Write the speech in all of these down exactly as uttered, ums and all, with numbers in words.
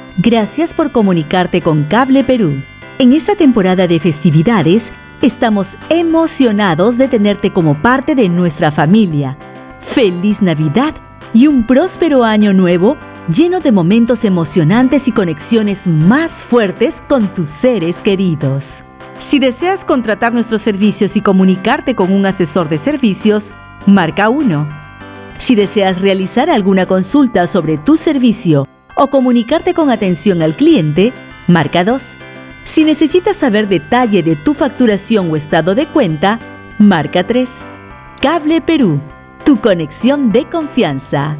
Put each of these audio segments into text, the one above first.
Gracias por comunicarte con Cable Perú. En esta temporada de festividades, estamos emocionados de tenerte como parte de nuestra familia. ¡Feliz Navidad y un próspero año nuevo lleno de momentos emocionantes y conexiones más fuertes con tus seres queridos! Si deseas contratar nuestros servicios y comunicarte con un asesor de servicios, marca uno. Si deseas realizar alguna consulta sobre tu servicio o comunicarte con atención al cliente, marca dos. Si necesitas saber detalle de tu facturación o estado de cuenta, marca tres. Cable Perú, tu conexión de confianza.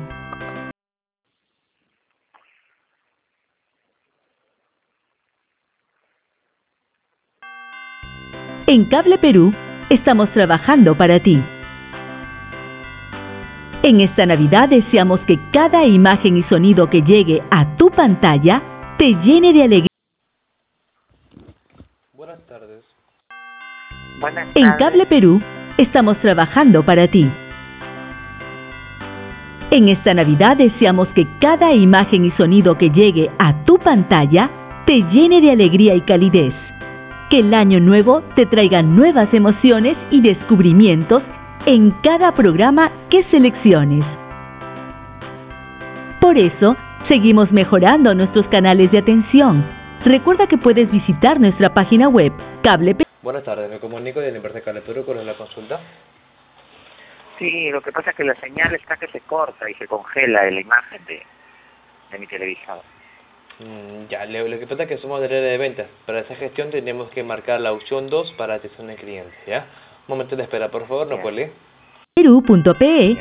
En Cable Perú, estamos trabajando para ti. En esta Navidad deseamos que cada imagen y sonido que llegue a tu pantalla te llene de alegría. Buenas tardes. Buenas En tardes. Cable Perú, estamos trabajando para ti. En esta Navidad deseamos que cada imagen y sonido que llegue a tu pantalla te llene de alegría y calidez. Que el año nuevo te traiga nuevas emociones y descubrimientos en cada programa que selecciones. Por eso, seguimos mejorando nuestros canales de atención. Recuerda que puedes visitar nuestra página web, Cable Perú. Buenas tardes, me comunico de la empresa Cable Perú. ¿Cuál es la consulta? Sí, lo que pasa es que la señal está que se corta y se congela en la imagen de, de mi televisor. Mm, ya, lo, lo que pasa es que somos del área de ventas. Para esa gestión tenemos que marcar la opción dos para atención al cliente, ¿ya? Un momento de espera, por favor, no Bien. cuelgue. Perú punto pe